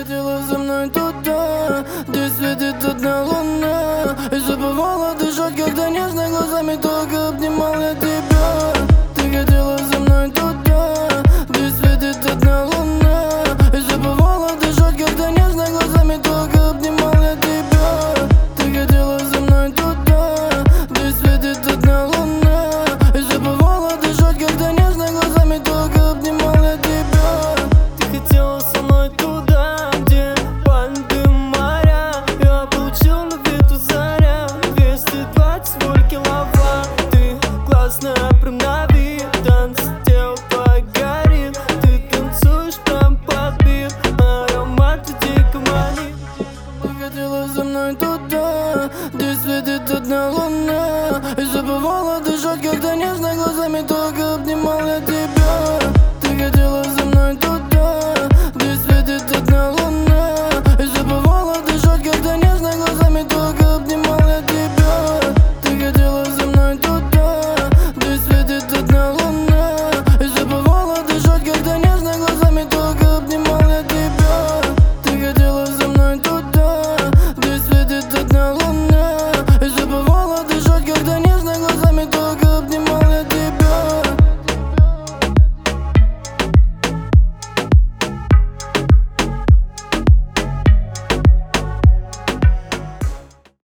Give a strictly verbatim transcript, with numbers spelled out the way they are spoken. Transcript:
хотела за мной туда, где светит одна луна, и забывала дышать, когда нежно глазами только обнимал я тебя. Ты хотела за мной туда, где светит одна луна, и забывала дышать, когда нежно глазами только обнимал я тебя. Ты хотела за мной туда, где светит одна луна, и забывала дышать, когда нежно глазами только обнимал я тебя. Ты хотела со мной туда, где пальмы, дым, моря. Я получил на вету заря, двести двадцать вольт киловатт. Ты классная, прям на вид, танц тел погорит. Ты танцуешь прям под бит, аромат дико манит. Ты хотела за мной туда, где светит одна луна, и забывала дышать, когда нежно глазами только обнимал я тебя.